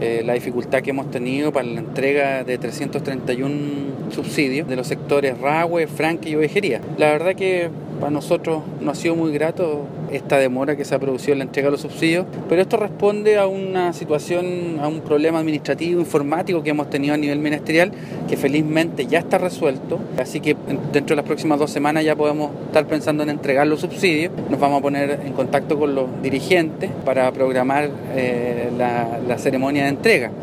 la dificultad que hemos tenido para la entrega de 331 subsidios de los sectores Rahue, Franque y Ovejería. La verdad que para nosotros no ha sido muy grato esta demora que se ha producido en la entrega de los subsidios, pero esto responde a una situación, a un problema administrativo, informático que hemos tenido a nivel ministerial, que felizmente ya está resuelto, así que dentro de las próximas 2 semanas ya podemos estar pensando en entregar los subsidios. Nos vamos a poner en contacto con los dirigentes para programar la ceremonia de entrega.